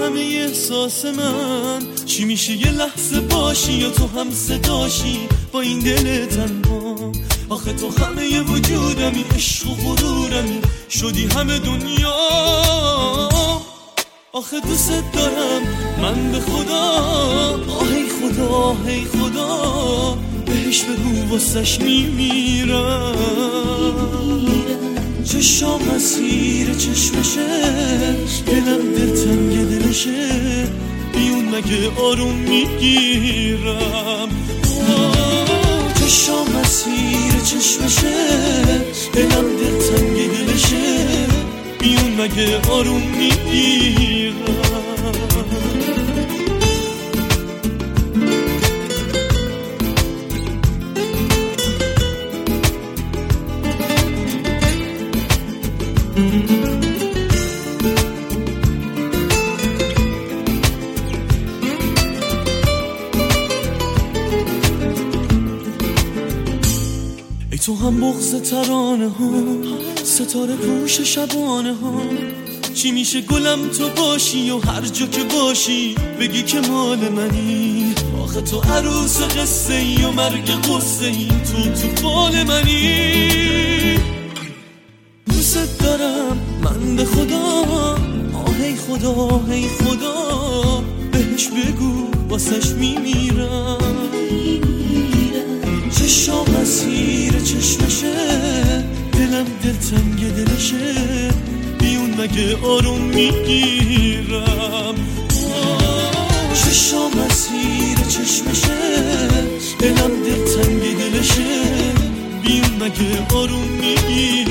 همه احساس من؟ چی میشه یه لحظه باشی یا تو هم صداشی با این دل تنها؟ آخه تو همه ی وجودمی، عشق و غرورمی، شدی همه دنیا. آخه دوست دارم من به خدا، آهی خدا هی خدا، بهش بگو واسش میمیرم. چشام مسیر چشمشه، دلم دلتنگ دلشه، بیون مگه آروم میگیرم. چشام مسیر چشمشه، دلم دلتنگ دلشه، بیون مگه آروم میگیرم. ای تو هم بغض ترانه ها، ستاره پوش شبانه ها. چی میشه گلم تو باشی و هر جا که باشی بگی که مال منی؟ آخه تو عروس قصه ای و مرگ قصه ای، تو فال منی. دوست دارم من به خدا، آهی خدا هی خدا، بهش بگو واسش میمیرم. چشام مسیر چشمشه، دلم دلتنگ دلشه، بیون مگه آروم میگیرم. چشام مسیر چشمشه، دلم دلتنگ دلشه، بیون مگه آروم میگیرم.